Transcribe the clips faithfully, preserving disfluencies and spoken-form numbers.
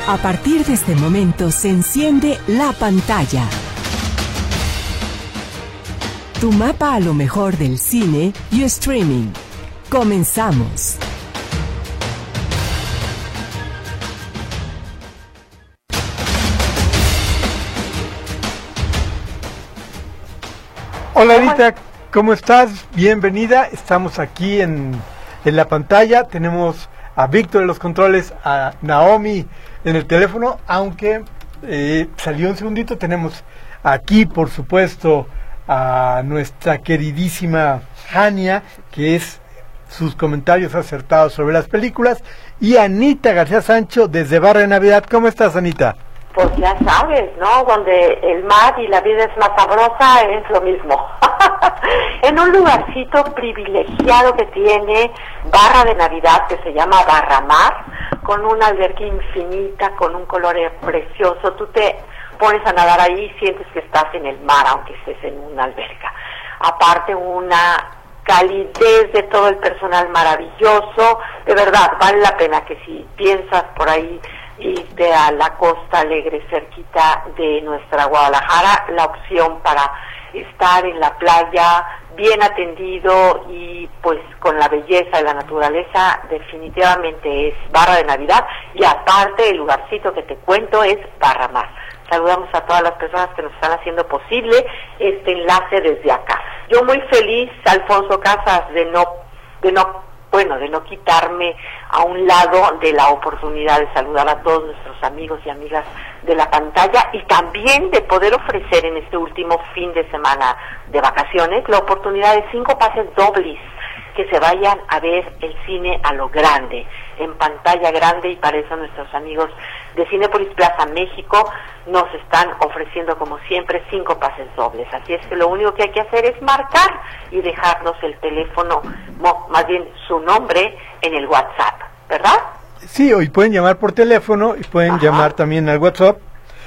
A partir de este momento se enciende la pantalla. Tu mapa a lo mejor del cine y streaming. Comenzamos. Hola Anita, ¿cómo estás? Bienvenida. Estamos aquí en, en la pantalla. Tenemos a Víctor en los controles, a Naomi en el teléfono, aunque eh, salió un segundito. Tenemos aquí, por supuesto, a nuestra queridísima Jania, que es sus comentarios acertados sobre las películas, y Anita García Sancho desde Barra de Navidad. ¿Cómo estás, Anita? Pues ya sabes, ¿no? Donde el mar y la vida es más sabrosa, es lo mismo. En un lugarcito privilegiado que tiene Barra de Navidad, que se llama Barra Mar, con una alberca infinita, con un color precioso. Tú te pones a nadar ahí y sientes que estás en el mar, aunque estés en una alberca. Aparte, una calidez de todo el personal maravilloso. De verdad, vale la pena que si piensas por ahí irte a la Costa Alegre, cerquita de nuestra Guadalajara, la opción para estar en la playa bien atendido y pues con la belleza de la naturaleza, definitivamente es Barra de Navidad. Y aparte el lugarcito que te cuento es Barra Mar. Saludamos a todas las personas que nos están haciendo posible este enlace desde acá. Yo muy feliz, Alfonso Casas, de no de no bueno, de no quitarme a un lado de la oportunidad de saludar a todos nuestros amigos y amigas de la pantalla, y también de poder ofrecer en este último fin de semana de vacaciones la oportunidad de cinco pases dobles, que se vayan a ver el cine a lo grande, en pantalla grande, y para eso nuestros amigos de Cinépolis Plaza México nos están ofreciendo como siempre cinco pases dobles. Así es que lo único que hay que hacer es marcar y dejarnos el teléfono, no, más bien su nombre, en el WhatsApp, ¿verdad? Sí, hoy pueden llamar por teléfono y pueden Ajá. llamar también al WhatsApp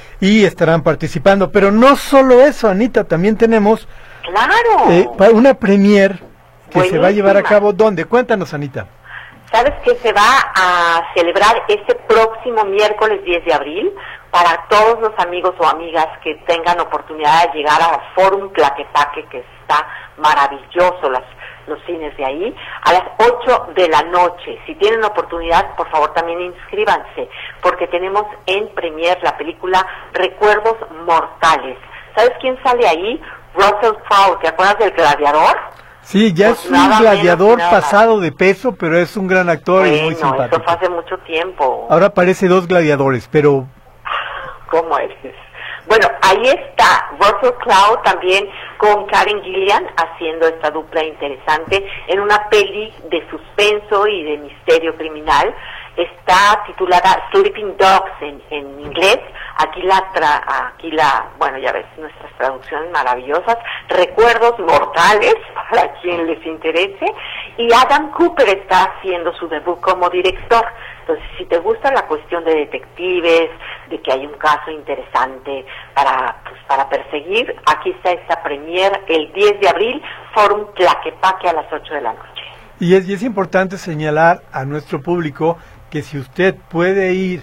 y estarán participando. Pero no solo eso, Anita, también tenemos claro eh, una premier que Buenísima. se va a llevar a cabo. ¿Dónde? Cuéntanos, Anita. Sabes que se va a celebrar este próximo miércoles diez de abril para todos los amigos o amigas que tengan oportunidad de llegar a Forum Tlaquepaque, que está maravilloso, las, los cines de ahí, a las ocho de la noche. Si tienen oportunidad, por favor también inscríbanse, porque tenemos en premier la película Recuerdos Mortales. ¿Sabes quién sale ahí? Russell Crowe. ¿Te acuerdas del Gladiador? Sí, ya pues es un gladiador pasado de peso, pero es un gran actor bueno, y muy simpático. Eso fue hace mucho tiempo. Ahora parece dos gladiadores, pero... ¿Cómo eres? Bueno, ahí está Russell Crowe también con Karen Gillian haciendo esta dupla interesante en una peli de suspenso y de misterio criminal. Está titulada Sleeping Dogs en, en inglés. Aquí la, tra, aquí la, bueno, ya ves, nuestras traducciones maravillosas. Recuerdos Mortales, para quien les interese. Y Adam Cooper está haciendo su debut como director. Entonces, si te gusta la cuestión de detectives, de que hay un caso interesante para, pues, para perseguir, aquí está esta premier el diez de abril, Forum Tlaquepaque a las ocho de la noche. Y es, y es importante señalar a nuestro público que si usted puede ir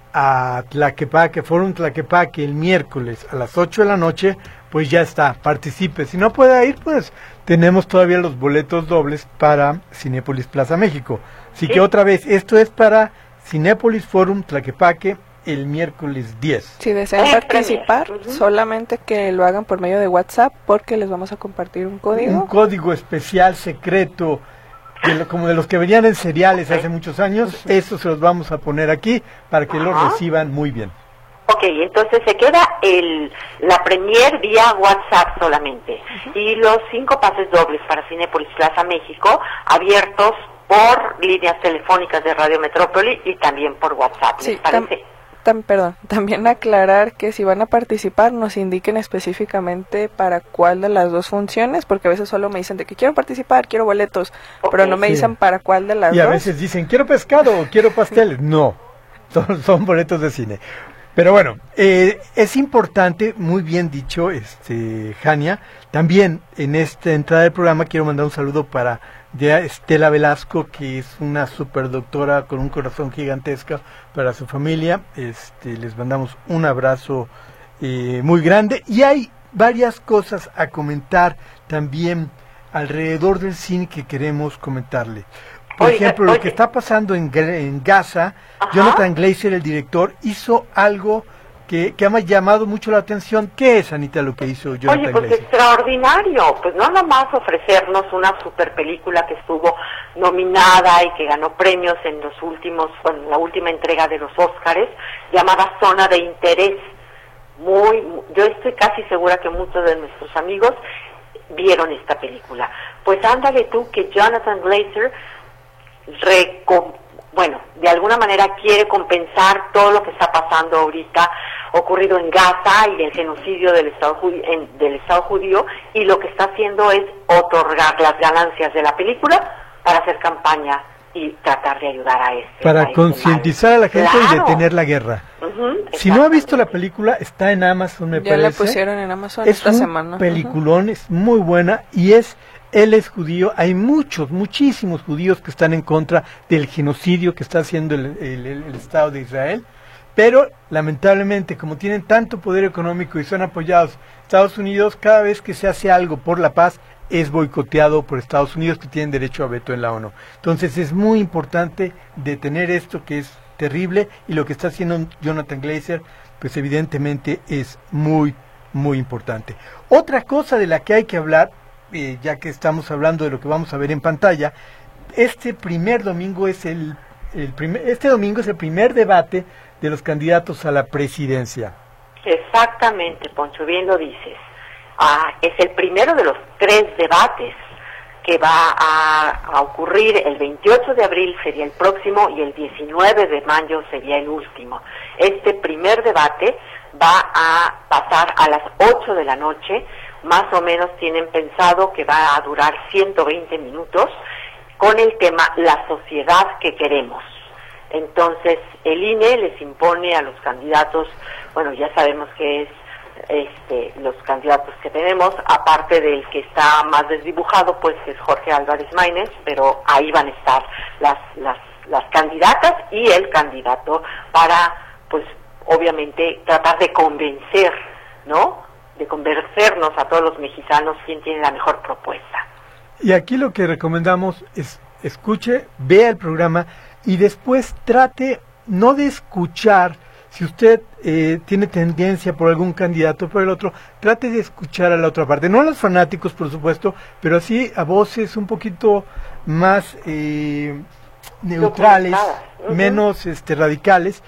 a Tlaquepaque, Forum Tlaquepaque el miércoles a las ocho de la noche, pues ya está, participe. Si no puede ir, pues tenemos todavía los boletos dobles para Cinépolis Plaza México. Así ¿Sí? que otra vez, esto es para Cinépolis Forum Tlaquepaque el miércoles diez. Si desean eh, participar, uh-huh. solamente que lo hagan por medio de WhatsApp, porque les vamos a compartir un código. Un código especial, secreto, de lo, como de los que venían en seriales okay. hace muchos años. Uh-huh. Eso se los vamos a poner aquí para que uh-huh. lo reciban muy bien. Ok, entonces se queda el la premier vía WhatsApp solamente. Uh-huh. Y los cinco pases dobles para Cinépolis Plaza México, abiertos por líneas telefónicas de Radio Metrópoli y también por WhatsApp, ¿les sí, parece? Tam- tam- perdón, también aclarar que si van a participar nos indiquen específicamente para cuál de las dos funciones, porque a veces solo me dicen de que quiero participar, quiero boletos, okay. pero no me sí. dicen para cuál de las y dos. Y a veces dicen, quiero pescado o quiero pasteles. No, son, son boletos de cine. Pero bueno, eh, es importante, muy bien dicho, este Jania. También en esta entrada del programa quiero mandar un saludo para de Estela Velasco, que es una superdoctora con un corazón gigantesco para su familia. Este, les mandamos un abrazo eh, muy grande, y hay varias cosas a comentar también alrededor del cine que queremos comentarle. Por oye, ejemplo, oye. lo que está pasando en, en Gaza. Ajá. Jonathan Glazer, el director, hizo algo que, que ha llamado mucho la atención. ¿Qué es, Anita, lo que hizo Jonathan Oye, pues Glazer? extraordinario, pues no nada más ofrecernos una super película que estuvo nominada y que ganó premios en los últimos, bueno, la última entrega de los Óscares, llamada Zona de Interés. Muy, yo estoy casi segura que muchos de nuestros amigos vieron esta película. Pues ándale tú que Jonathan Glazer, recom bueno, de alguna manera quiere compensar todo lo que está pasando ahorita, ocurrido en Gaza y el genocidio del Estado judío, en, del Estado judío, y lo que está haciendo es otorgar las ganancias de la película para hacer campaña y tratar de ayudar a este. Para a este concientizar mal. a la gente Claro. y detener la guerra. Uh-huh, si no ha visto la película, está en Amazon, me ya parece. la pusieron en Amazon es esta un semana. peliculón, uh-huh. Es muy buena, y es... Él es judío, hay muchos, muchísimos judíos que están en contra del genocidio que está haciendo el, el, el Estado de Israel, pero lamentablemente, como tienen tanto poder económico y son apoyados Estados Unidos, cada vez que se hace algo por la paz, es boicoteado por Estados Unidos, que tienen derecho a veto en la ONU. Entonces es muy importante detener esto, que es terrible, y lo que está haciendo Jonathan Glazer, pues evidentemente es muy, muy importante. Otra cosa de la que hay que hablar, Eh, ya que estamos hablando de lo que vamos a ver en pantalla, este primer domingo es el, el primer, este domingo es el primer debate de los candidatos a la presidencia. Exactamente, Poncho, bien lo dices. Ah, es el primero de los tres debates que va a, a ocurrir. El veintiocho de abril sería el próximo y el diecinueve de mayo sería el último. Este primer debate va a pasar a las ocho de la noche. Más o menos tienen pensado que va a durar ciento veinte minutos, con el tema La sociedad que queremos. Entonces, el I N E les impone a los candidatos, bueno, ya sabemos que es este, los candidatos que tenemos, aparte del que está más desdibujado, pues es Jorge Álvarez Maínez, pero ahí van a estar las, las, las candidatas y el candidato para, pues, obviamente, tratar de convencer, ¿no?, de convencernos a todos los mexicanos quién tiene la mejor propuesta. Y aquí lo que recomendamos es escuche, vea el programa y después trate no de escuchar, si usted eh, tiene tendencia por algún candidato o por el otro, trate de escuchar a la otra parte, no a los fanáticos por supuesto, pero sí a voces un poquito más eh, neutrales, uh-huh. menos este, radicales.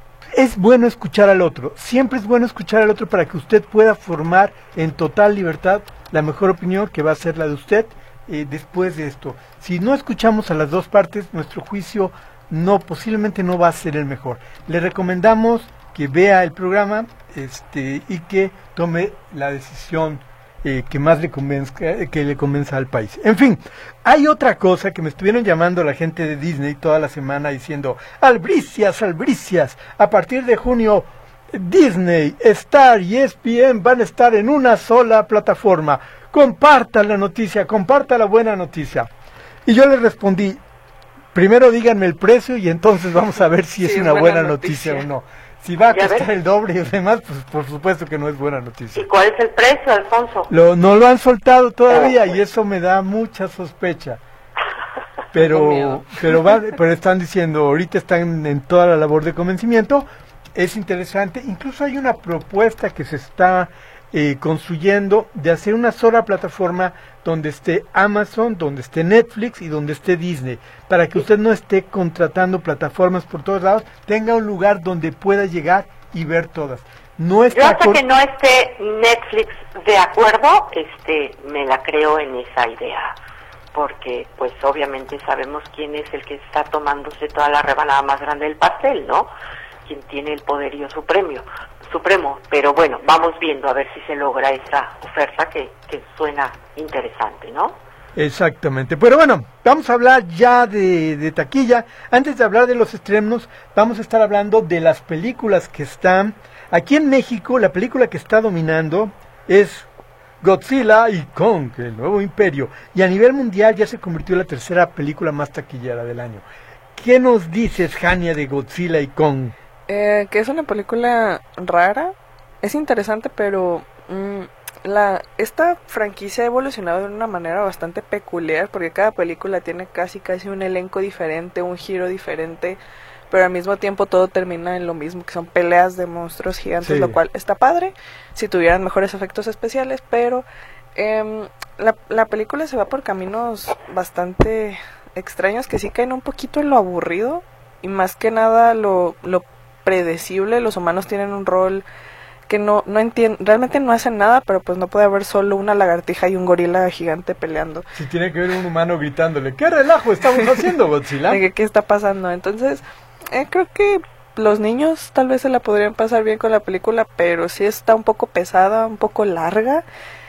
Es bueno escuchar al otro, siempre es bueno escuchar al otro para que usted pueda formar en total libertad la mejor opinión, que va a ser la de usted eh, después de esto. Si no escuchamos a las dos partes, nuestro juicio no posiblemente no va a ser el mejor. Le recomendamos que vea el programa este y que tome la decisión eh, que más le convenzca, que le convenza al país. En fin, hay otra cosa que me estuvieron llamando la gente de Disney toda la semana diciendo: albricias, albricias, a partir de junio Disney, Star y E S P N van a estar en una sola plataforma. Comparta la noticia, comparta la buena noticia. Y yo les respondí: primero díganme el precio y entonces vamos a ver si es sí, una buena, buena noticia. noticia o no. Si va a costar el doble y demás, pues por supuesto que no es buena noticia. ¿Y cuál es el precio, Alfonso? Lo, no lo han soltado todavía y eso me da mucha sospecha. Pero pero, va, pero están diciendo, ahorita están en toda la labor de convencimiento. Es interesante, incluso hay una propuesta que se está eh, construyendo de hacer una sola plataforma donde esté Amazon, donde esté Netflix y donde esté Disney, para que usted no esté contratando plataformas por todos lados, tenga un lugar donde pueda llegar y ver todas. No está Yo hasta que no esté Netflix de acuerdo, este, me la creo en esa idea, porque pues obviamente sabemos quién es el que está tomándose toda la rebanada más grande del pastel, ¿no? Quien tiene el poderío supremo, supremo, pero bueno, vamos viendo a ver si se logra esa oferta que, que suena interesante, ¿no? Exactamente, pero bueno, vamos a hablar ya de, de taquilla. Antes de hablar de los estrenos, vamos a estar hablando de las películas que están aquí en México. La película que está dominando es Godzilla y Kong, el nuevo imperio. Y a nivel mundial ya se convirtió en la tercera película más taquillera del año. ¿Qué nos dices, Jania, de Godzilla y Kong? Eh, que es una película rara, es interesante, pero mmm, la esta franquicia ha evolucionado de una manera bastante peculiar, porque cada película tiene casi casi un elenco diferente, un giro diferente, pero al mismo tiempo todo termina en lo mismo, que son peleas de monstruos gigantes, sí. Lo cual está padre si tuvieran mejores efectos especiales, pero eh, la, la película se va por caminos bastante extraños que sí caen un poquito en lo aburrido, y más que nada lo, lo predecible. Los humanos tienen un rol que no no entienden, realmente no hacen nada, pero pues no puede haber solo una lagartija y un gorila gigante peleando. Si tiene que ver un humano gritándole, ¿qué relajo estamos haciendo, Godzilla? ¿Qué, ¿Qué está pasando? Entonces, eh, creo que los niños tal vez se la podrían pasar bien con la película, pero sí está un poco pesada, un poco larga,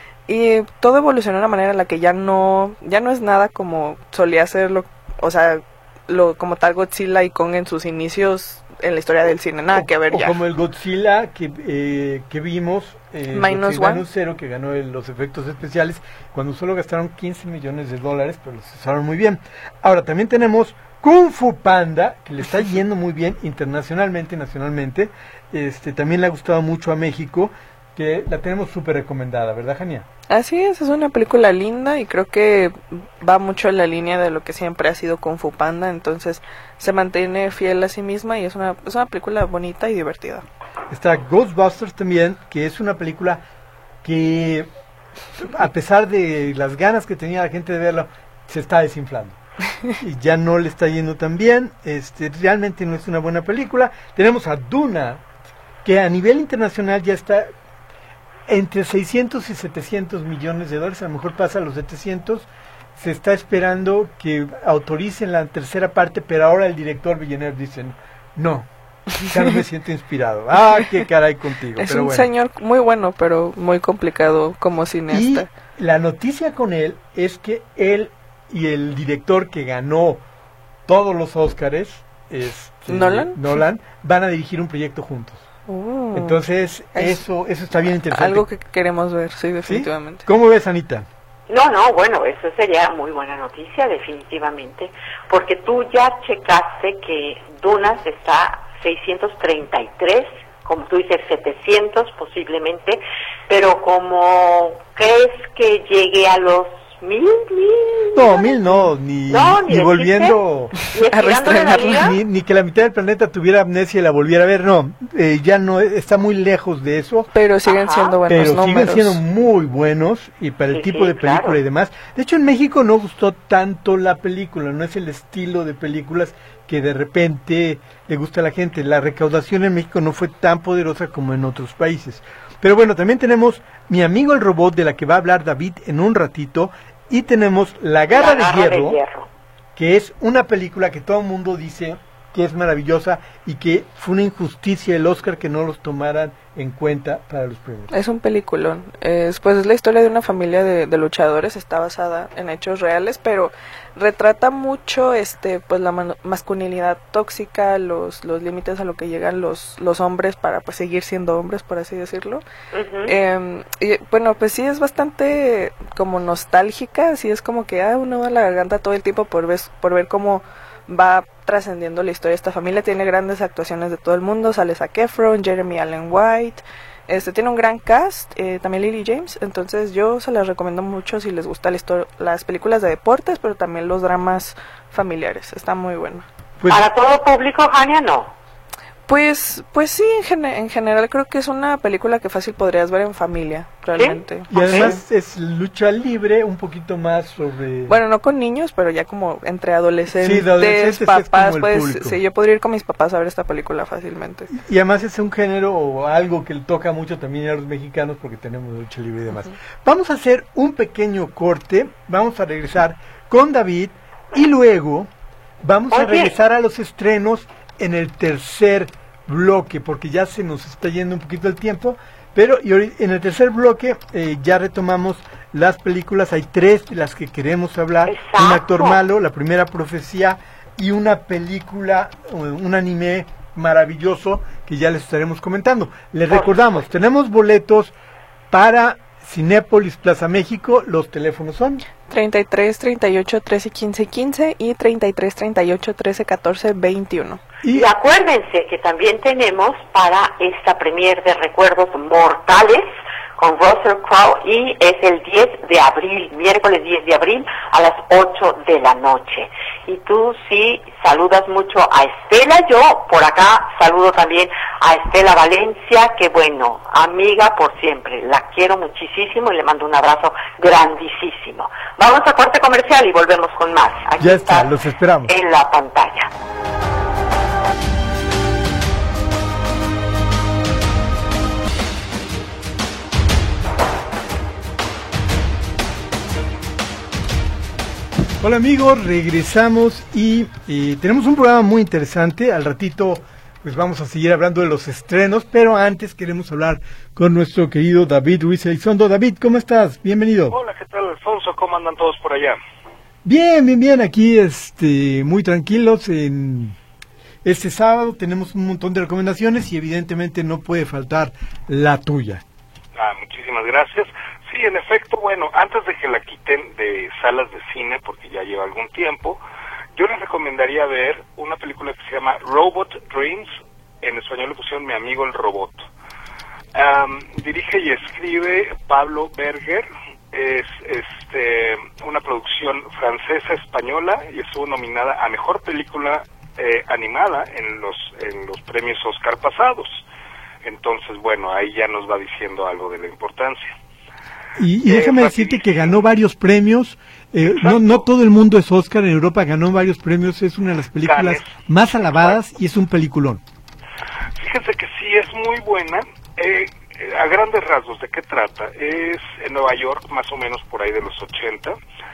y todo evolucionó de una manera en la que ya no ya no es nada como solía serlo, o sea, lo como tal Godzilla y Kong en sus inicios en la historia del cine, nada o, que ver o ya. Como el Godzilla que eh, que vimos, eh, Minus Godzilla One, Cero, que ganó el, los efectos especiales, cuando solo gastaron quince millones de dólares, pero los usaron muy bien. Ahora, también tenemos Kung Fu Panda, que le está yendo muy bien internacionalmente y nacionalmente. Este, también le ha gustado mucho a México, que la tenemos súper recomendada, ¿verdad, Jania? Así es, es una película linda y creo que va mucho en la línea de lo que siempre ha sido Kung Fu Panda, entonces se mantiene fiel a sí misma y es una, es una película bonita y divertida. Está Ghostbusters también, que es una película que, a pesar de las ganas que tenía la gente de verla, se está desinflando. Y ya no le está yendo tan bien, este, realmente no es una buena película. Tenemos a Duna, que a nivel internacional ya está entre seiscientos y setecientos millones de dólares, a lo mejor pasa a los setecientos. Se está esperando que autoricen la tercera parte, pero ahora el director Villeneuve dice, no, ya no me siento inspirado. Ah, qué caray contigo. Es pero un bueno. señor muy bueno, pero muy complicado como cineasta. Y la noticia con él es que él y el director que ganó todos los Óscares, este, ¿Nolan? Nolan, van a dirigir un proyecto juntos. Uh, Entonces, es eso eso está bien interesante. Algo que queremos ver, sí, definitivamente. ¿Sí? ¿Cómo ves, Anita? No, no, bueno, eso sería muy buena noticia, definitivamente, porque tú ya checaste que Dunas está a seiscientos treinta y tres, como tú dices, setecientos posiblemente, pero como crees que llegue a los mil, mil... No, mil no, ni, no, ni, ni volviendo a restregarla, ni, ni que la mitad del planeta tuviera amnesia y la volviera a ver, no, eh, ya no, está muy lejos de eso. Pero siguen Ajá. siendo buenos pero números. siguen siendo muy buenos, y para el sí, tipo sí, de película claro. y demás. De hecho, en México no gustó tanto la película, no es el estilo de películas que de repente le gusta a la gente. La recaudación en México no fue tan poderosa como en otros países. Pero bueno, también tenemos Mi amigo el robot, de la que va a hablar David en un ratito, y tenemos La garra, La garra de, hierro, de hierro, que es una película que todo el mundo dice que es maravillosa y que fue una injusticia el Oscar que no los tomaran en cuenta para los premios. Es un peliculón. Es, pues es la historia de una familia de, de luchadores, está basada en hechos reales, pero retrata mucho este pues la man- masculinidad tóxica, los los límites a lo que llegan los los hombres para pues seguir siendo hombres, por así decirlo. uh-huh. Eh, y bueno, pues sí es bastante como nostálgica, sí es como que ah, uno va a la garganta todo el tiempo por ver, por ver cómo va trascendiendo la historia de esta familia. Tiene grandes actuaciones de todo el mundo, sale Zac Efron, Jeremy Allen White, este tiene un gran cast, eh, también Lily James, entonces yo se las recomiendo mucho si les gusta la histo- las películas de deportes, pero también los dramas familiares, está muy bueno. Pues, Para todo público, Jania, no. Pues pues sí, en, gen- en general creo que es una película que fácil podrías ver en familia, realmente. y además es lucha libre, un poquito más sobre... Bueno, no con niños, pero ya como entre adolescentes, Sí, de adolescentes es papás, como el pues público. sí, yo podría ir con mis papás a ver esta película fácilmente. Y además es un género o algo que le toca mucho también a los mexicanos porque tenemos lucha libre y demás. Uh-huh. Vamos a hacer un pequeño corte, vamos a regresar con David y luego vamos Oye. a regresar a los estrenos en el tercer bloque, porque ya se nos está yendo un poquito el tiempo, pero y en el tercer bloque eh, ya retomamos las películas. Hay tres de las que queremos hablar. Exacto. Un actor malo, La primera profecía, y una película, un anime maravilloso que ya les estaremos comentando. Les recordamos, tenemos boletos para Cinépolis Plaza México. Los teléfonos son treinta y tres, treinta y ocho, trece, quince, quince y treinta y tres, treinta y ocho, trece, catorce, veintiuno. Y acuérdense que también tenemos para esta premier de Recuerdos Mortales con Russell Crowe, y es el diez de abril, miércoles diez de abril a las ocho de la noche. Y tú sí saludas mucho a Estela, yo por acá saludo también a Estela Valencia, que bueno, amiga por siempre, la quiero muchísimo y le mando un abrazo grandísimo. Vamos a corte comercial y volvemos con más. Aquí ya está, los esperamos en la pantalla. Hola amigos, regresamos y eh, tenemos un programa muy interesante. Al ratito pues vamos a seguir hablando de los estrenos, pero antes queremos hablar con nuestro querido David Ruiz Elizondo. David, ¿cómo estás? Bienvenido. Hola, ¿qué tal, Alfonso? ¿Cómo andan todos por allá? Bien, bien, bien, aquí este, muy tranquilos. En este sábado tenemos un montón de recomendaciones y evidentemente no puede faltar la tuya. Ah, muchísimas gracias. Sí, en efecto, bueno, antes de que la quiten de salas de cine, porque ya lleva algún tiempo, yo les recomendaría ver una película que se llama Robot Dreams, en español le pusieron Mi Amigo el Robot. Um, dirige y escribe Pablo Berger, es este una producción francesa-española y estuvo nominada a Mejor Película eh, Animada en los, en los premios Oscar pasados. Entonces, bueno, ahí ya nos va diciendo algo de la importancia. Y, y déjame eh, decirte que ganó varios premios, eh, no no todo el mundo es Oscar, en Europa ganó varios premios, es una de las películas Canes. más alabadas y es un peliculón. Fíjense que sí, es muy buena, eh, a grandes rasgos, ¿de qué trata? Es en Nueva York, más o menos por ahí de los ochenta,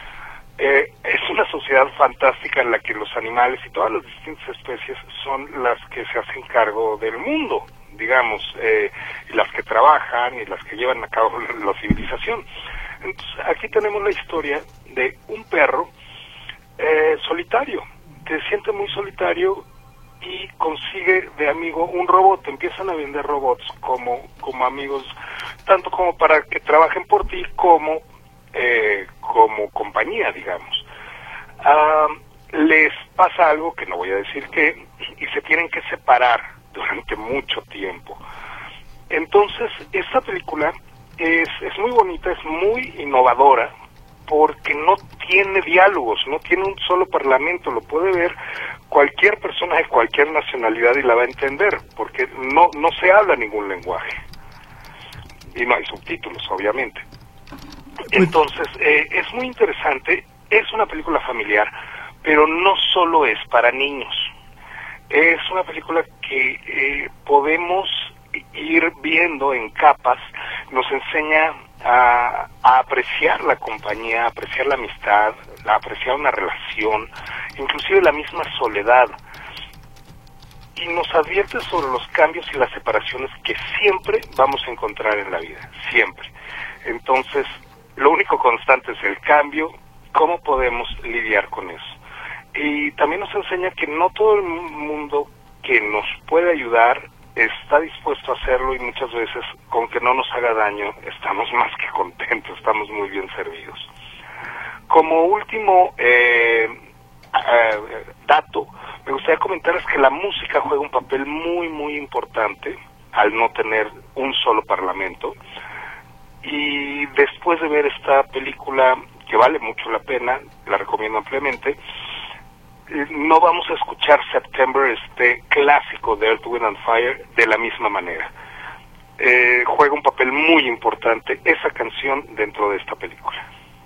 eh, es una sociedad fantástica en la que los animales y todas las distintas especies son las que se hacen cargo del mundo, digamos, eh, y las que trabajan y las que llevan a cabo la civilización. Entonces, aquí tenemos la historia de un perro eh, solitario, que se siente muy solitario y consigue de amigo un robot. Empiezan a vender robots como, como amigos, tanto como para que trabajen por ti como eh, como compañía, digamos. Ah, les pasa algo que no voy a decir qué, y se tienen que separar durante mucho tiempo. Entonces, esta película es, es muy bonita, es muy innovadora, porque no tiene diálogos, no tiene un solo parlamento, lo puede ver cualquier persona de cualquier nacionalidad y la va a entender, porque no, no se habla ningún lenguaje. Y no hay subtítulos, obviamente. Entonces, eh, es muy interesante, es una película familiar, pero no solo es para niños. Es una película que eh, podemos ir viendo en capas, nos enseña a, a apreciar la compañía, a apreciar la amistad, a apreciar una relación, inclusive la misma soledad. Y nos advierte sobre los cambios y las separaciones que siempre vamos a encontrar en la vida, siempre. Entonces, lo único constante es el cambio, cómo podemos lidiar con eso. Y también nos enseña que no todo el mundo que nos puede ayudar está dispuesto a hacerlo, y muchas veces con que no nos haga daño estamos más que contentos, estamos muy bien servidos. Como último eh, eh, dato, me gustaría comentarles que la música juega un papel muy muy importante al no tener un solo parlamento, y después de ver esta película, que vale mucho la pena, la recomiendo ampliamente, no vamos a escuchar September, este clásico de Earth, Wind and Fire, de la misma manera. Eh, juega un papel muy importante esa canción dentro de esta película.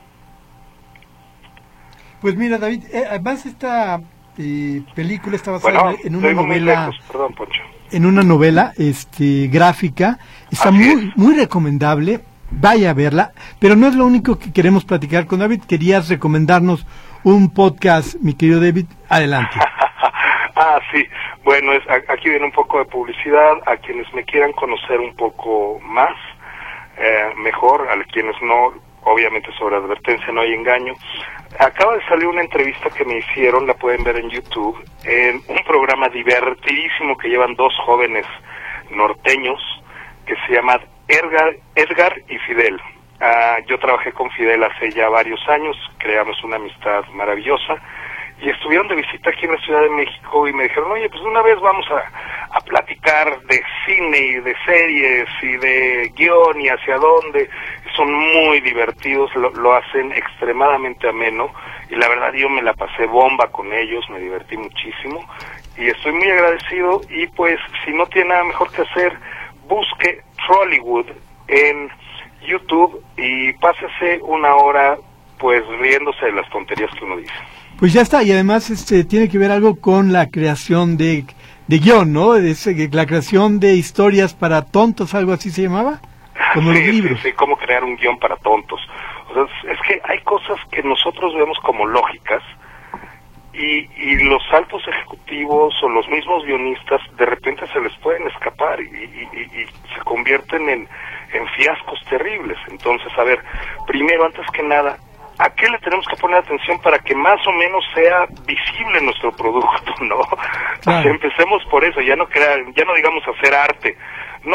Pues mira, David, eh, además esta eh, película está basada bueno, en una novela, lejos, perdón, Poncho. en una novela este, gráfica, está muy, muy recomendable, vaya a verla, pero no es lo único que queremos platicar con David. Querías recomendarnos un podcast, mi querido David, adelante. Ah, sí, bueno, es, aquí viene un poco de publicidad a quienes me quieran conocer un poco más, eh, mejor, a quienes no, obviamente sobre advertencia no hay engaño. Acaba de salir una entrevista que me hicieron, la pueden ver en YouTube, en un programa divertidísimo que llevan dos jóvenes norteños, que se llama Edgar, Edgar y Fidel. Uh, yo trabajé con Fidel hace ya varios años, creamos una amistad maravillosa, y estuvieron de visita aquí en la Ciudad de México y me dijeron, oye, pues una vez vamos a, a platicar de cine y de series y de guión y hacia dónde. Son muy divertidos, lo, lo hacen extremadamente ameno, y la verdad yo me la pasé bomba con ellos, me divertí muchísimo, y estoy muy agradecido. Y pues, si no tiene nada mejor que hacer, busque Trollywood en YouTube y pásese una hora pues riéndose de las tonterías que uno dice. Pues ya está, y además este tiene que ver algo con la creación de, de guión, ¿no? Es, la creación de historias para tontos, algo así se llamaba, como sí, los libros. Sí, sí, cómo crear un guión para tontos. O sea, es, es que hay cosas que nosotros vemos como lógicas, y, y los altos ejecutivos o los mismos guionistas de repente se les pueden escapar y, y, y, y se convierten en, en fiascos terribles. Entonces, a ver, primero, antes que nada, ¿a qué le tenemos que poner atención para que más o menos sea visible nuestro producto, no? Claro. O sea, empecemos por eso, ya no crear, ya no digamos hacer arte, no,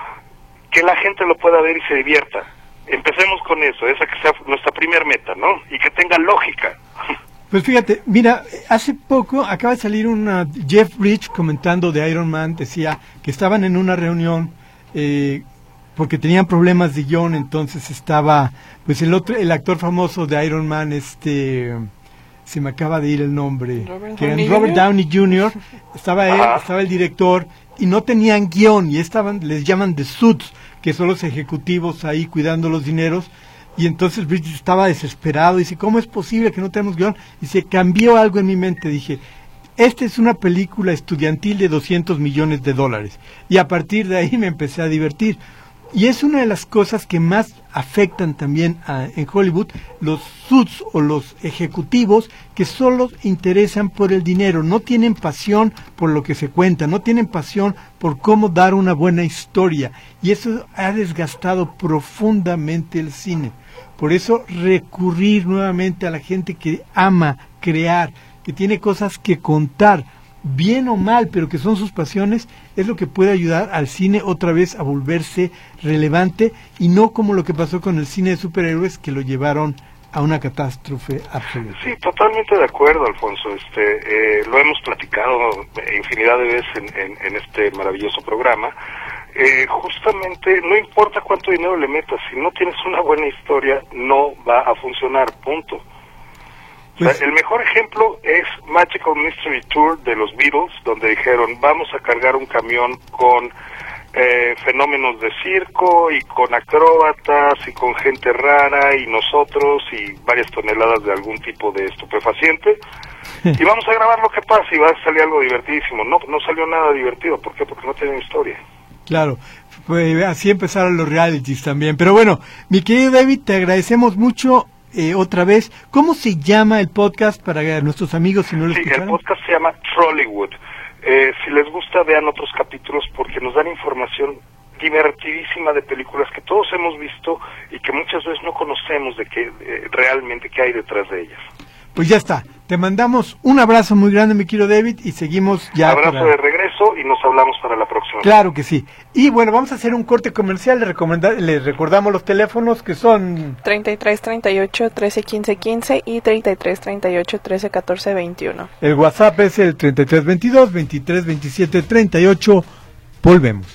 que la gente lo pueda ver y se divierta. Empecemos con eso, esa que sea nuestra primer meta, ¿no? Y que tenga lógica. Pues fíjate, mira, hace poco acaba de salir una Jeff Bridges comentando de Iron Man, decía que estaban en una reunión eh, porque tenían problemas de guión, entonces estaba, pues el otro, el actor famoso de Iron Man, este, se me acaba de ir el nombre, Robert que Downey Robert junior Downey junior, estaba él, Ajá. estaba el director, y no tenían guión, y estaban, les llaman The Suits, que son los ejecutivos ahí cuidando los dineros, y entonces Bridges estaba desesperado, y dice, ¿cómo es posible que no tenemos guión? Y se cambió algo en mi mente, dije, esta es una película estudiantil de doscientos millones de dólares, y a partir de ahí me empecé a divertir. Y es una de las cosas que más afectan también a, en Hollywood, los suits o los ejecutivos que solo interesan por el dinero, no tienen pasión por lo que se cuenta, no tienen pasión por cómo dar una buena historia, y eso ha desgastado profundamente el cine. Por eso recurrir nuevamente a la gente que ama crear, que tiene cosas que contar, bien o mal, pero que son sus pasiones, es lo que puede ayudar al cine otra vez a volverse relevante, y no como lo que pasó con el cine de superhéroes, que lo llevaron a una catástrofe absoluta. Sí, totalmente de acuerdo, Alfonso. Este, eh, lo hemos platicado infinidad de veces en, en, en este maravilloso programa. Eh, justamente, no importa cuánto dinero le metas, si no tienes una buena historia, no va a funcionar, punto. Pues, o sea, el mejor ejemplo es Magical Mystery Tour de los Beatles, donde dijeron, vamos a cargar un camión con eh, fenómenos de circo y con acróbatas y con gente rara y nosotros y varias toneladas de algún tipo de estupefaciente, y vamos a grabar lo que pasa y va a salir algo divertidísimo. No, no salió nada divertido. ¿Por qué? Porque no tienen historia. Claro, pues así empezaron los realities también. Pero bueno, mi querido David, te agradecemos mucho. Eh, otra vez, ¿cómo se llama el podcast para nuestros amigos si no lo sí, escucharon? El podcast se llama Trollywood. Eh, si les gusta, vean otros capítulos porque nos dan información divertidísima de películas que todos hemos visto y que muchas veces no conocemos de qué eh, realmente qué hay detrás de ellas. Pues ya está. Te mandamos un abrazo muy grande, mi querido David, y seguimos ya. Abrazo para... de regreso y nos hablamos para la próxima. Claro que sí. Y bueno, vamos a hacer un corte comercial. Les, recomenda... Les recordamos los teléfonos que son treinta y tres, treinta y ocho, trece, quince, quince y treinta y tres, treinta y ocho, trece, catorce, veintiuno. El WhatsApp es el treinta y tres, veintidós, veintitrés, veintisiete, treinta y ocho. Volvemos.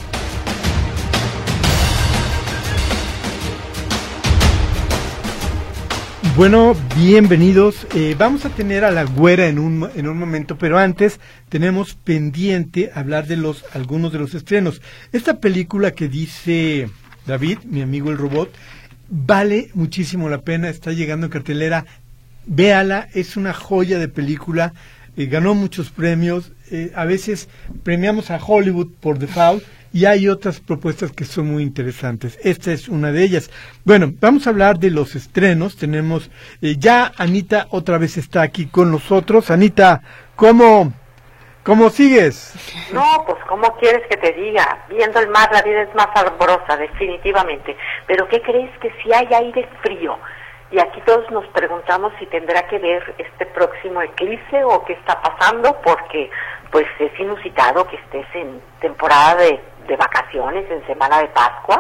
Bueno, bienvenidos. Eh, vamos a tener a la güera en un en un momento, pero antes tenemos pendiente hablar de los algunos de los estrenos. Esta película que dice David, mi amigo el robot, vale muchísimo la pena. Está llegando en cartelera. Véala, es una joya de película. Eh, ganó muchos premios. Eh, a veces premiamos a Hollywood por default. Y hay otras propuestas que son muy interesantes. Esta es una de ellas. Bueno, vamos a hablar de los estrenos. Tenemos, eh, ya Anita otra vez está aquí con nosotros. Anita, ¿cómo, cómo sigues? No, pues ¿cómo quieres que te diga? Viendo el mar la vida es más sabrosa, definitivamente. Pero ¿qué crees? Que si hay aire frío. Y aquí todos nos preguntamos si tendrá que ver este próximo eclipse o qué está pasando, porque pues es inusitado que estés en temporada de, de vacaciones, en semana de Pascua,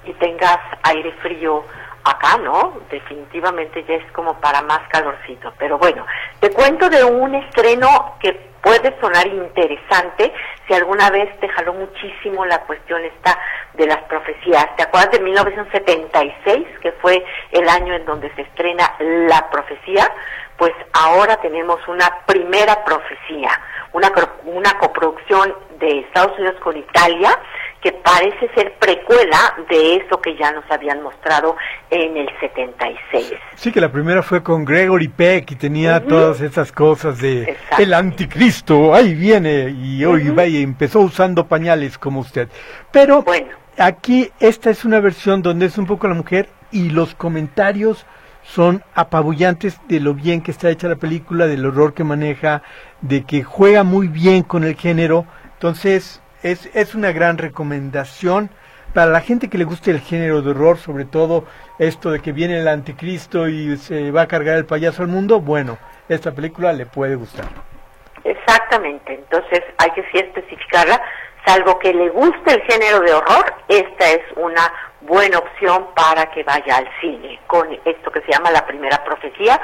y tengas aire frío acá, ¿no? Definitivamente ya es como para más calorcito. Pero bueno, te cuento de un estreno que puede sonar interesante si alguna vez te jaló muchísimo la cuestión esta de las profecías. ¿Te acuerdas de mil novecientos setenta y seis, que fue el año en donde se estrena La Profecía? Pues ahora tenemos una primera profecía, una, una coproducción de Estados Unidos con Italia, que parece ser precuela de eso que ya nos habían mostrado en el setenta y seis. Sí, que la primera fue con Gregory Peck y tenía uh-huh. todas esas cosas de Exacto. el anticristo, ahí viene, y hoy uh-huh. vaya, empezó usando pañales como usted. Pero bueno, aquí esta es una versión donde es un poco la mujer y los comentarios son apabullantes de lo bien que está hecha la película, del horror que maneja, de que juega muy bien con el género. Entonces es, es una gran recomendación para la gente que le guste el género de horror, sobre todo esto de que viene el anticristo y se va a cargar el payaso al mundo. Bueno, esta película le puede gustar. Exactamente, entonces hay que sí especificarla, salvo que le guste el género de horror, esta es una buena opción para que vaya al cine, con esto que se llama La Primera Profecía,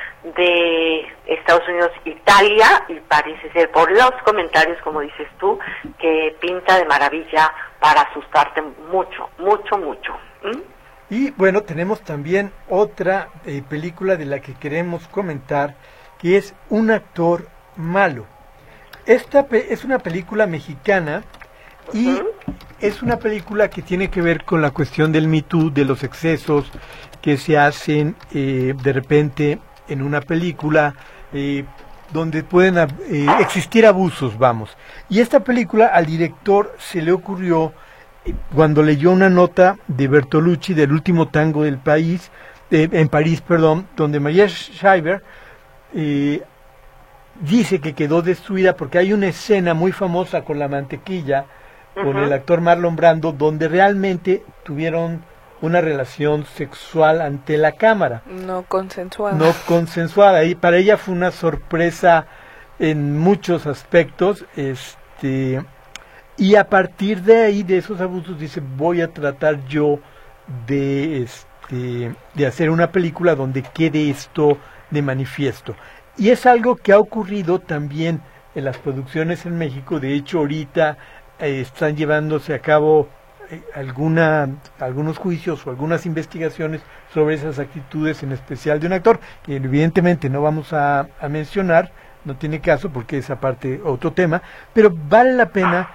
de Estados Unidos, Italia, y parece ser por los comentarios, como dices tú, que pinta de maravilla para asustarte mucho, mucho, mucho. ¿Mm? Y bueno, tenemos también otra eh, película de la que queremos comentar, que es Un actor malo. Esta pe- es una película mexicana y uh-huh. es una película que tiene que ver con la cuestión del Me Too, de los excesos que se hacen eh, de repente en una película, eh, donde pueden eh, existir abusos, vamos. Y esta película al director se le ocurrió, cuando leyó una nota de Bertolucci, del Último Tango del país, eh, en París, perdón, donde Maria Shriver eh, dice que quedó destruida porque hay una escena muy famosa con la mantequilla, uh-huh. con el actor Marlon Brando, donde realmente tuvieron una relación sexual ante la cámara. No consensuada. No consensuada. Y para ella fue una sorpresa en muchos aspectos. Este, y a partir de ahí, de esos abusos, dice, voy a tratar yo de, este, de hacer una película donde quede esto de manifiesto. Y es algo que ha ocurrido también en las producciones en México. De hecho, ahorita eh, están llevándose a cabo alguna algunos juicios o algunas investigaciones sobre esas actitudes, en especial de un actor que evidentemente no vamos a, a mencionar, no tiene caso porque es aparte otro tema, pero vale la pena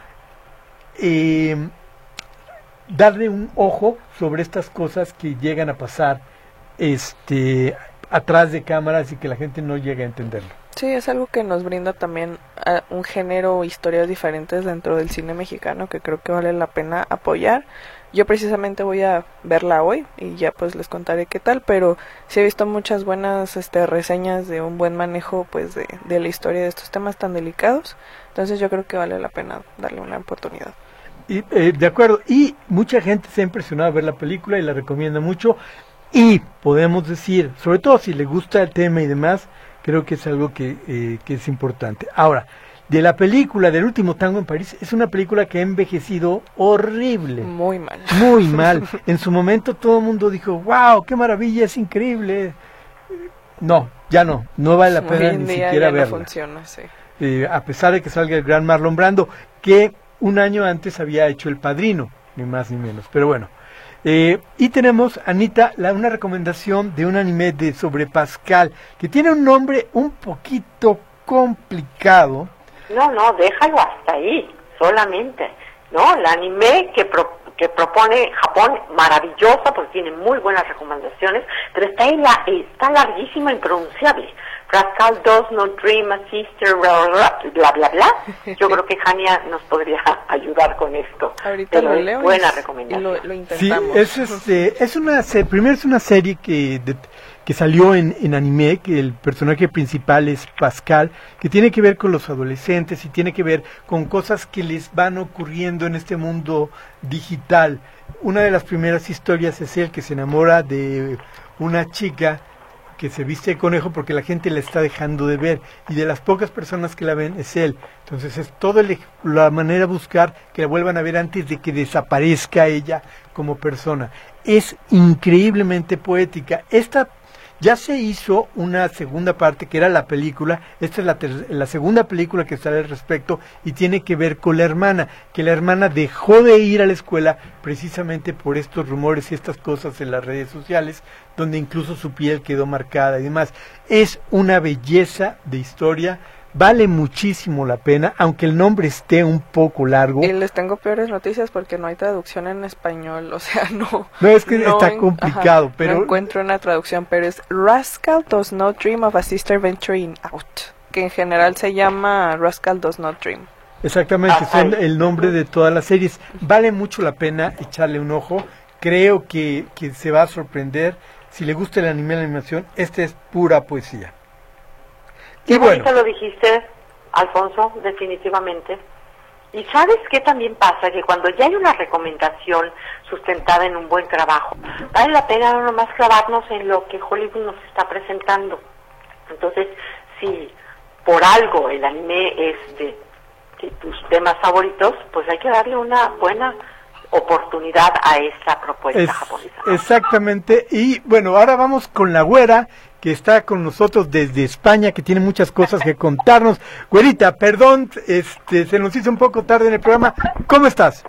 eh, darle un ojo sobre estas cosas que llegan a pasar este atrás de cámaras y que la gente no llega a entenderlo. Sí, es algo que nos brinda también a un género, historias diferentes dentro del cine mexicano que creo que vale la pena apoyar. Yo precisamente voy a verla hoy y ya pues les contaré qué tal, pero sí he visto muchas buenas este, reseñas de un buen manejo pues de, de la historia de estos temas tan delicados, entonces yo creo que vale la pena darle una oportunidad. Y, eh, de acuerdo, y mucha gente se ha impresionado a ver la película y la recomienda mucho, y podemos decir, sobre todo si le gusta el tema y demás, creo que es algo que, eh, que es importante. Ahora, de la película del Último Tango en París, es una película que ha envejecido horrible. Muy mal. Muy mal. En su momento todo el mundo dijo, wow, qué maravilla, es increíble. No, ya no, no vale la pena ni siquiera verla. No funciona, sí. Eh, a pesar de que salga el gran Marlon Brando, que un año antes había hecho El Padrino, ni más ni menos. Pero bueno. Eh, y tenemos, Anita, la, una recomendación de un anime de sobre Pascal, que tiene un nombre un poquito complicado. No, no, déjalo hasta ahí, solamente. No, el anime que, pro, que propone Japón, maravillosa, porque tiene muy buenas recomendaciones, pero está, en la, está larguísimo e impronunciable. Pascal does not dream a sister, bla, bla, bla, bla, bla. Yo creo que Jania nos podría ayudar con esto. Ahorita pero lo leo buena y recomendación. lo, lo intentamos. Sí, es, este, es una, primero es una serie que, de, que salió en, en anime, que el personaje principal es Pascal, que tiene que ver con los adolescentes y tiene que ver con cosas que les van ocurriendo en este mundo digital. Una de las primeras historias es el que se enamora de una chica que se viste de conejo porque la gente la está dejando de ver y de las pocas personas que la ven es él. Entonces es toda la manera de buscar que la vuelvan a ver antes de que desaparezca ella como persona. Es increíblemente poética. Esta ya se hizo una segunda parte que era la película. Esta es la, ter- la segunda película que sale al respecto y tiene que ver con la hermana, que la hermana dejó de ir a la escuela precisamente por estos rumores y estas cosas en las redes sociales, donde incluso su piel quedó marcada y demás. Es una belleza de historia. Vale muchísimo la pena, aunque el nombre esté un poco largo. Y les tengo peores noticias porque no hay traducción en español, o sea, no... No, es que no está en, complicado, ajá, pero... No encuentro una traducción, pero es Rascal Does Not Dream of a Sister Venturing Out, que en general se llama Rascal Does Not Dream. Exactamente, son el nombre de todas las series. Vale mucho la pena echarle un ojo. Creo que, que se va a sorprender. Si le gusta el anime y la animación, esta es pura poesía. Qué Y bonito bueno, lo dijiste, Alfonso, definitivamente. Y ¿sabes qué también pasa? Que cuando ya hay una recomendación sustentada en un buen trabajo, vale la pena no nomás clavarnos en lo que Hollywood nos está presentando. Entonces, si por algo el anime es de, de tus temas favoritos, pues hay que darle una buena oportunidad a esta propuesta es, japonesa. exactamente. Y bueno, ahora vamos con la güera, que está con nosotros desde España, que tiene muchas cosas que contarnos. Güerita, perdón, este, se nos hizo un poco tarde en el programa. ¿Cómo estás?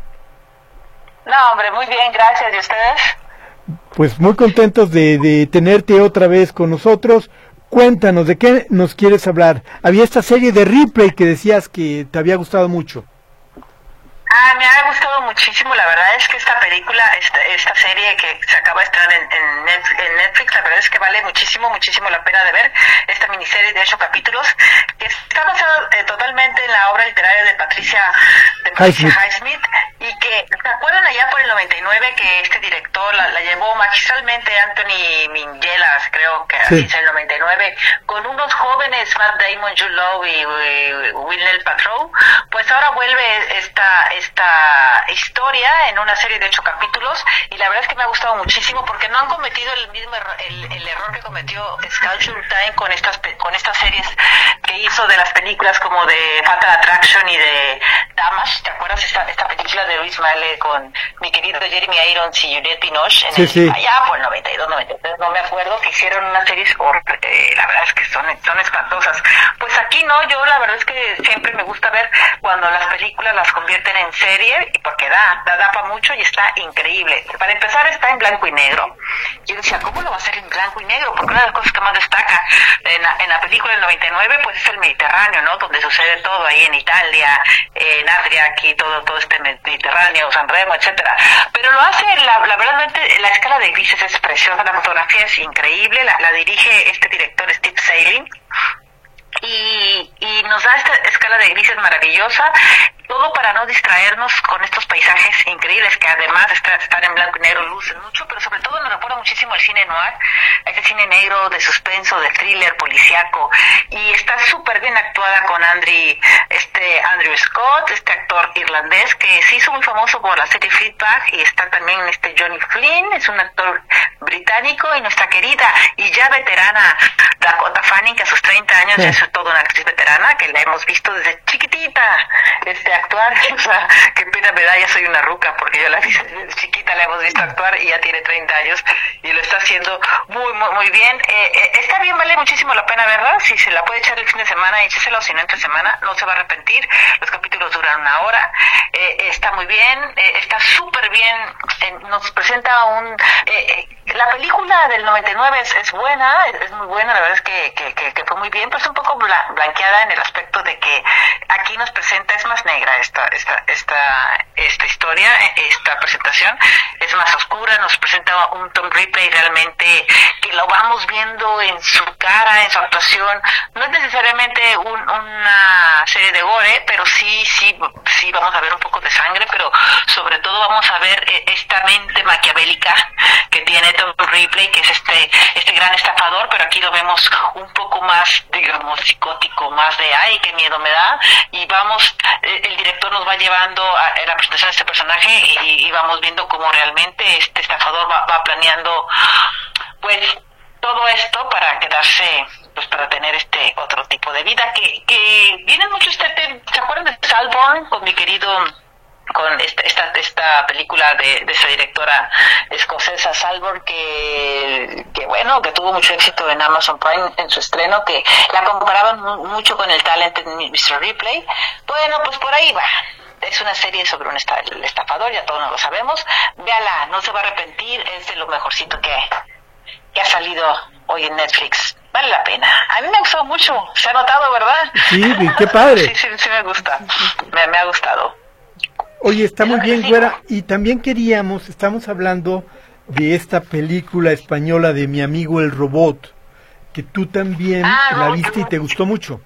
No, hombre, muy bien, gracias. ¿Y ustedes? Pues muy contentos de, de tenerte otra vez con nosotros. Cuéntanos, ¿de qué nos quieres hablar? Había esta serie de Ripley que decías que te había gustado mucho. Ah, me ha gustado muchísimo, la verdad es que esta película, esta, esta serie que se acaba de estrenar en, en, Netflix, en Netflix, la verdad es que vale muchísimo, muchísimo la pena de ver esta miniserie de ocho capítulos, que está basada eh, totalmente en la obra literaria de Patricia, de Patricia Highsmith, y que, ¿se acuerdan allá por el noventa y nueve que este director la, la llevó magistralmente Anthony Minghella, creo que así es el noventa y nueve, con unos jóvenes, Matt Damon, Jude Law y, y Gwyneth Paltrow? Pues ahora vuelve esta esta historia en una serie de ocho capítulos y la verdad es que me ha gustado muchísimo porque no han cometido el mismo error, el, el error que cometió Sculpture Time con estas con estas series que hizo de las películas como de Fatal Attraction y de Damage. ¿Te acuerdas esta, esta película de Louis Malle con mi querido Jeremy Irons y Juliette Binoche en sí, el, sí. allá por el noventa y dos, noventa y tres, no me acuerdo, que hicieron unas series eh, la verdad es que son, son espantosas. Pues aquí no, yo la verdad es que siempre me gusta ver cuando las películas las convierten en serie, porque da, da, da para mucho y está increíble. Para empezar está en blanco y negro. Yo decía, ¿cómo lo va a hacer en blanco y negro? Porque una de las cosas que más destaca en la, en la película del noventa y nueve pues es el Mediterráneo, ¿no? Donde sucede todo ahí en Italia, en Adria, aquí todo, todo este Mediterráneo, San Remo, etcétera. Pero lo hace, la, la verdad, la escala de grises es preciosa, la fotografía es increíble, la, la dirige este director Steve Sailing. Y, y nos da esta escala de grises maravillosa, todo para no distraernos con estos paisajes increíbles que además está, están en blanco y negro, lucen mucho, pero sobre todo nos recuerda muchísimo al cine noir, ese cine negro de suspenso, de thriller, policíaco, y está súper bien actuada con Andrew, este Andrew Scott, este actor irlandés que se hizo muy famoso por la serie Fleabag, y está también este Johnny Flynn, es un actor británico, y nuestra querida y ya veterana Dakota Fanning, que a sus treinta años sí. ya es toda una actriz veterana, que la hemos visto desde chiquitita, este actuar, o sea, qué pena me da, ya soy una ruca, porque yo la vi desde chiquita, la hemos visto actuar y ya tiene treinta años y lo está haciendo muy, muy, muy bien. Eh, eh, está bien, vale muchísimo la pena verla, si se la puede echar el fin de semana, échesela, o si no entre semana, no se va a arrepentir, los capítulos duran una hora, eh, está muy bien, eh, está súper bien, eh, nos presenta un... Eh, eh, la película del noventa y nueve es, es buena, es, es muy buena, la verdad es que, que, que, que fue muy bien, pero es un poco bla, blanqueada en el aspecto de que aquí nos presenta, es más negra esta esta esta esta historia, esta presentación es más oscura, nos presenta un Tom Ripley realmente que lo vamos viendo en su cara, en su actuación, no es necesariamente un, una serie de gore, pero sí, sí, sí vamos a ver un poco de sangre, pero sobre todo vamos a ver esta mente maquiavélica que tiene Tom Ripley, que es este este gran estafador, pero aquí lo vemos un poco más, digamos, psicótico, más de ay, qué miedo me da, y vamos, eh, el director nos va llevando a, a la presentación de este personaje y, y vamos viendo cómo realmente este estafador va, va planeando, pues, todo esto para quedarse, pues para tener este otro tipo de vida, que, que viene mucho este tema. ¿Se acuerdan de Saltburn con mi querido, con esta esta, esta película de, de esa directora escocesa Saltburn, que, que bueno, que tuvo mucho éxito en Amazon Prime en su estreno, que la comparaban mucho con el Talented mister Ripley? Bueno, pues por ahí va. Es una serie sobre un estafador, ya todos lo sabemos. Véala, no se va a arrepentir, es de lo mejorcito que, que ha salido hoy en Netflix. Vale la pena. A mí me ha gustado mucho, se ha notado, ¿verdad? Sí, qué padre. Sí, sí, sí me gusta, me, me ha gustado. Oye, está muy bien, güera. Y también queríamos, estamos hablando de esta película española de Mi amigo el robot, que tú también ah, la viste y te gustó mucho.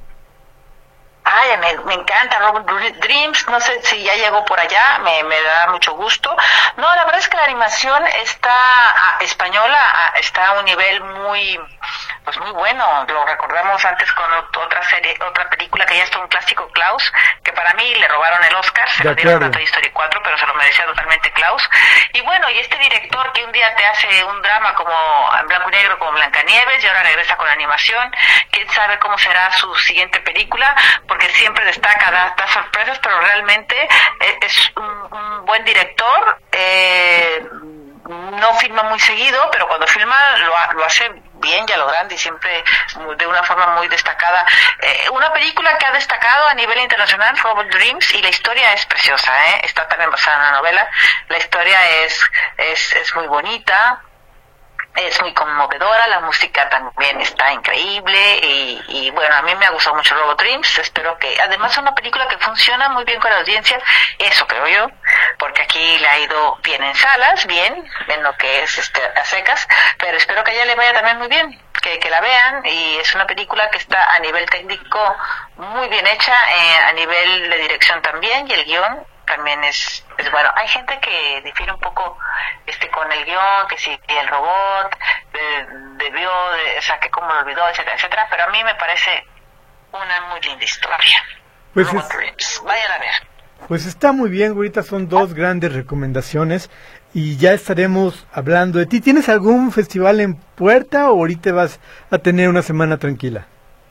Ay, me, me encanta Robot Dreams, no sé si ya llegó por allá, me, me da mucho gusto. No, la verdad es que la animación está a, española, a, está a un nivel muy, pues muy bueno. Lo recordamos antes con otra serie, otra película que ya está un clásico, Klaus, que para mí le robaron el Oscar, se lo dieron a Toy Story cuatro, pero se lo merecía totalmente Klaus. Y bueno, y este director que un día te hace un drama como en blanco y negro como Blancanieves y ahora regresa con animación, quién sabe cómo será su siguiente película, porque siempre destaca, da, da sorpresas, pero realmente es, es un, un buen director. Eh, no filma muy seguido, pero cuando filma lo, lo hace bien y a lo grande y siempre de una forma muy destacada. Eh, una película que ha destacado a nivel internacional, Robot Dreams, y la historia es preciosa, ¿eh? Está también basada en una novela. La historia es, es, es muy bonita. Es muy conmovedora, la música también está increíble y, y bueno, a mí me ha gustado mucho Robot Dreams. Espero que, además es una película que funciona muy bien con la audiencia, eso creo yo, porque aquí le ha ido bien en salas, bien, en lo que es este a secas, pero espero que a ella le vaya también muy bien, que, que la vean. Y es una película que está a nivel técnico muy bien hecha, eh, a nivel de dirección también, y el guión también es, es bueno. Hay gente que difiere un poco este con el guión, que si el robot de, debió, de, o sea, que cómo lo olvidó, etcétera, etcétera, pero a mí me parece una muy linda historia. Pues es, vayan a ver. Pues está muy bien, ahorita son dos grandes recomendaciones y ya estaremos hablando de ti. ¿Tienes algún festival en puerta o ahorita vas a tener una semana tranquila?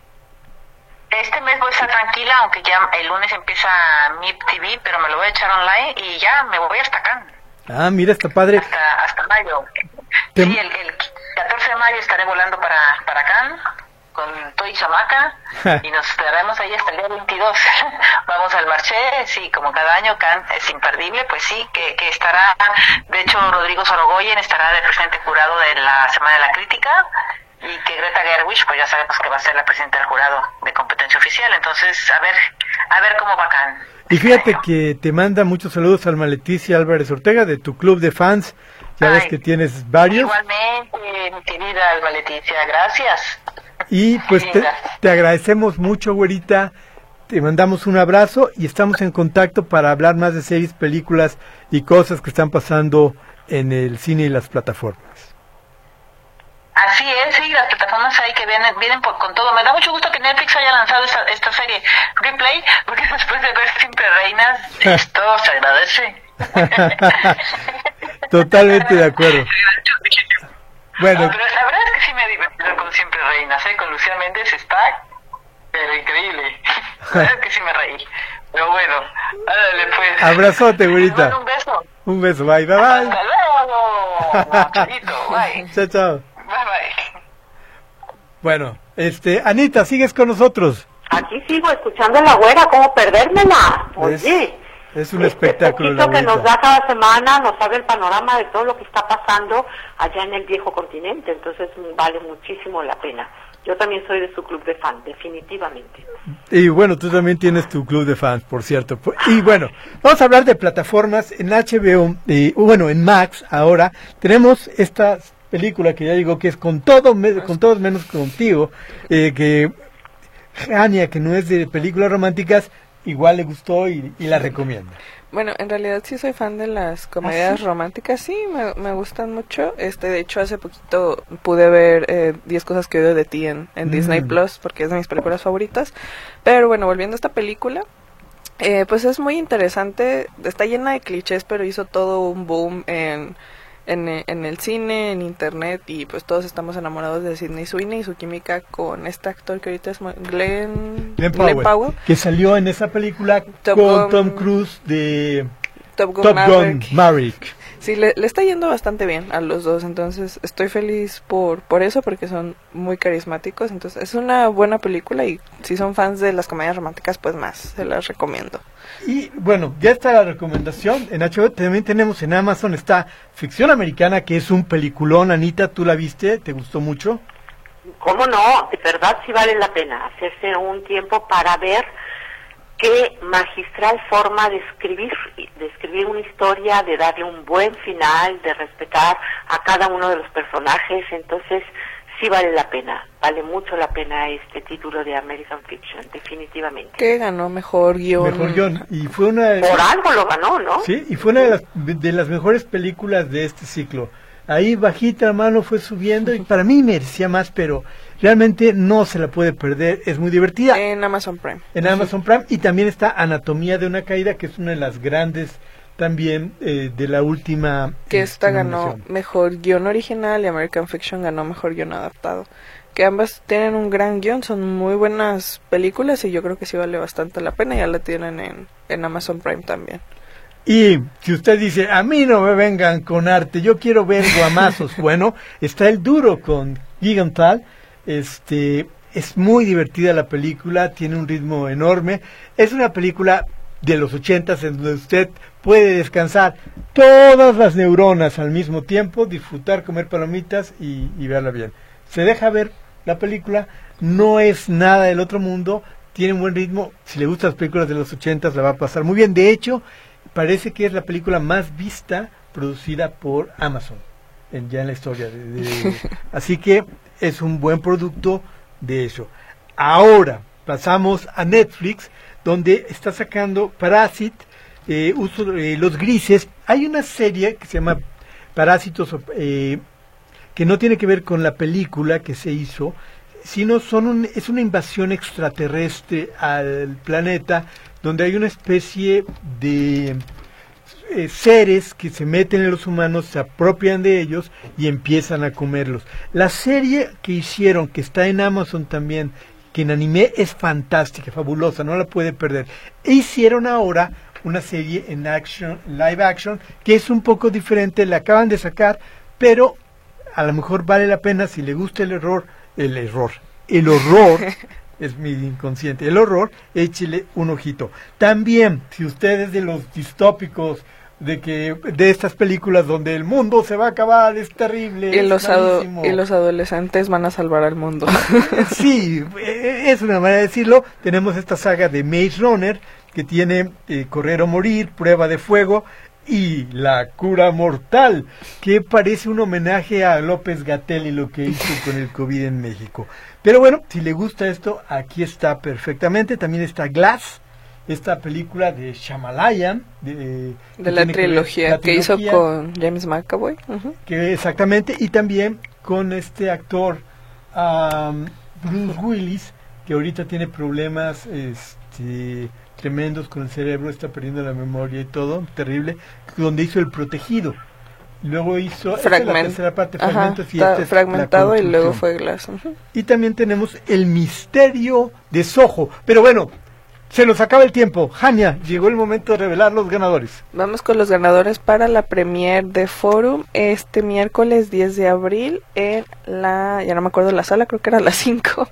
Este mes voy a estar tranquila, aunque ya el lunes empieza M I P T V, pero me lo voy a echar online y ya me voy hasta Cannes. Ah, mira, está padre. Hasta, hasta mayo. ¿Te... Sí, el, el catorce de mayo estaré volando para, para Cannes con Toy Chamaca y nos esperaremos ahí hasta el día veintidós. Vamos al marché, sí, como cada año Cannes es imperdible, pues sí, que, que estará, de hecho Rodrigo Sorogoyen estará de presidente jurado de la Semana de la Crítica. Y que Greta Gerwig, pues ya sabemos que va a ser la presidenta del jurado de competencia oficial. Entonces, a ver, a ver cómo va Cannes. Y fíjate que te manda muchos saludos Alma Leticia Álvarez Ortega de tu club de fans. Ya Ay, ves que tienes varios. Igualmente, mi querida Alma Leticia, gracias. Y pues te, te agradecemos mucho, güerita. Te mandamos un abrazo y estamos en contacto para hablar más de series, películas y cosas que están pasando en el cine y las plataformas. Así es, sí, las plataformas ahí que vienen, vienen por, con todo. Me da mucho gusto que Netflix haya lanzado esta, esta serie Replay, porque después de ver Siempre Reinas, esto se agradece. Totalmente de acuerdo. Bueno, no, pero la verdad es que sí me he divertido con Siempre Reinas, ¿eh? Con Lucía Méndez está, pero increíble. La verdad es que sí me reí. Pero bueno, ándale pues. Abrazote, güerita. Bueno, un beso. Un beso, bye, bye, bye. Hasta luego. Chavito, bye. Chao, chao. Bye, bye. Bueno, este, Anita, ¿sigues con nosotros? Aquí sigo escuchando a la güera, ¿cómo perdérmela? Oye, es, es un este espectáculo la que nos da cada semana, nos abre el panorama de todo lo que está pasando allá en el viejo continente, entonces vale muchísimo la pena. Yo también soy de su club de fans, definitivamente. Y bueno, tú también tienes tu club de fans, por cierto. Y bueno, vamos a hablar de plataformas en H B O, y bueno, en Max ahora tenemos esta película que ya digo que es con todo con todos menos contigo, eh, que Ania, que no es de películas románticas, igual le gustó y, y la recomienda. Bueno, en realidad sí soy fan de las comedias ¿Ah, sí? románticas, sí, me, me gustan mucho. Este, de hecho, hace poquito pude ver eh, diez cosas que odio de ti en, en mm. Disney Plus, porque es de mis películas favoritas. Pero bueno, volviendo a esta película, eh, pues es muy interesante, está llena de clichés, pero hizo todo un boom en... en, en el cine, en internet, y pues todos estamos enamorados de Sydney Sweeney y su química con este actor que ahorita es Glenn, Glenn, Powell, Glenn Powell, que salió en esa película Top con Gun, Tom Cruise de Top Gun, Top Maverick. Gun Maverick. Sí, le, le está yendo bastante bien a los dos, entonces estoy feliz por por eso, porque son muy carismáticos. Entonces es una buena película, y si son fans de las comedias románticas, pues más, se las recomiendo. Y bueno, ya está la recomendación. En H B O también tenemos en Amazon, está Ficción Americana, que es un peliculón. Anita, ¿tú la viste? ¿Te gustó mucho? ¿Cómo no? De verdad sí vale la pena hacerse un tiempo para ver qué magistral forma de escribir, de escribir una historia, de darle un buen final, de respetar a cada uno de los personajes. Entonces sí vale la pena, vale mucho la pena este título de American Fiction, definitivamente. Que ganó mejor guión. Mejor guión. Y fue una de... Por algo lo ganó, ¿no? Sí, y fue una de las, de las mejores películas de este ciclo. Ahí bajita la mano fue subiendo, y para mí merecía más, pero realmente no se la puede perder, es muy divertida. En Amazon Prime. En Amazon Prime, y también está Anatomía de una caída, que es una de las grandes también eh, de la última. Que esta ganó nominación. mejor guión original y American Fiction ganó mejor guión adaptado. Que ambas tienen un gran guión, son muy buenas películas, y yo creo que sí vale bastante la pena. Ya la tienen en, en Amazon Prime también. Y si usted dice, a mí no me vengan con arte, yo quiero ver guamazos, bueno, está El Duro con Gigantal. Este, es muy divertida la película, tiene un ritmo enorme. Es una película de los ochentas en donde usted puede descansar todas las neuronas al mismo tiempo, disfrutar, comer palomitas y, y verla bien. Se deja ver la película, no es nada del otro mundo, tiene un buen ritmo. Si le gustan las películas de los ochentas, la va a pasar muy bien. De hecho, parece que es la película más vista producida por Amazon en, ya en la historia de, de, así que es un buen producto de eso. Ahora pasamos a Netflix, donde está sacando Parasite, eh, uso, eh, Los Grises. Hay una serie que se llama Parásitos, eh, que no tiene que ver con la película que se hizo, sino son un, es una invasión extraterrestre al planeta, donde hay una especie de eh, seres que se meten en los humanos, se apropian de ellos y empiezan a comerlos. La serie que hicieron, que está en Amazon también, que en anime es fantástica, fabulosa, no la puede perder. E hicieron ahora una serie en action, live action, que es un poco diferente, la acaban de sacar, pero a lo mejor vale la pena si le gusta el error, el error, el horror. Es mi inconsciente. El horror, échele un ojito. También, si usted es de los distópicos, de que de estas películas donde el mundo se va a acabar, es terrible, y, es los, ado malísimo. y los adolescentes van a salvar al mundo. Sí, es una manera de decirlo. Tenemos esta saga de Maze Runner, que tiene eh, Correr o Morir, Prueba de Fuego y La Cura Mortal, que parece un homenaje a López-Gatell y lo que hizo con el COVID en México. Pero bueno, si le gusta esto, aquí está perfectamente. También está Glass, esta película de Shyamalan, de, de la trilogía, que, ver, la trilogía que hizo con James McAvoy. Uh-huh. Que exactamente, y también con este actor um, Bruce Willis, que ahorita tiene problemas este, tremendos con el cerebro, está perdiendo la memoria y todo, terrible, donde hizo El Protegido. Luego hizo Fragment. la tercera parte, Ajá, fragmentos, y está este fragmentado y luego fue Glass. Uh-huh. Y también tenemos El Misterio de Soho. Pero bueno, se nos acaba el tiempo. Jania, llegó el momento de revelar los ganadores. Vamos con los ganadores para la premier de Forum este miércoles diez de abril en la, ya no me acuerdo la sala, creo que era las cinco.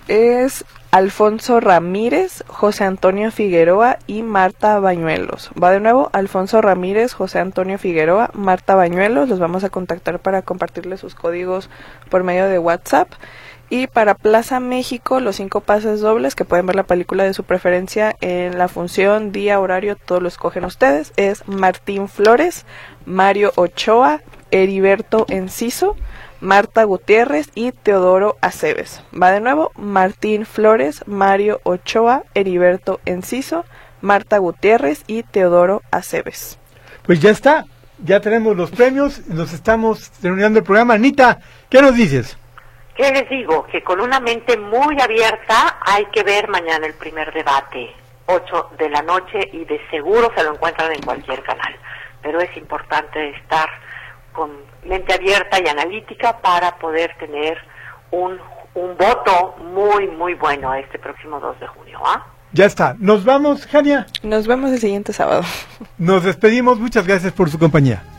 Es Alfonso Ramírez, José Antonio Figueroa y Marta Bañuelos. Va de nuevo, Alfonso Ramírez, José Antonio Figueroa, Marta Bañuelos. Los vamos a contactar para compartirles sus códigos por medio de WhatsApp. Y para Plaza México, los cinco pases dobles, que pueden ver la película de su preferencia en la función, día, horario, todo lo escogen ustedes, es Martín Flores, Mario Ochoa, Heriberto Enciso, Marta Gutiérrez y Teodoro Aceves. Va de nuevo, Martín Flores, Mario Ochoa, Heriberto Enciso, Marta Gutiérrez y Teodoro Aceves. Pues ya está, ya tenemos los premios, nos estamos terminando el programa. Anita, ¿qué nos dices? ¿Qué les digo? Que con una mente muy abierta hay que ver mañana el primer debate, ocho de la noche, y de seguro se lo encuentran en cualquier canal. Pero es importante estar con mente abierta y analítica para poder tener un, un voto muy, muy bueno este próximo dos de junio. ¿Ah? Ya está. Nos vamos, Jania. Nos vemos el siguiente sábado. Nos despedimos. Muchas gracias por su compañía.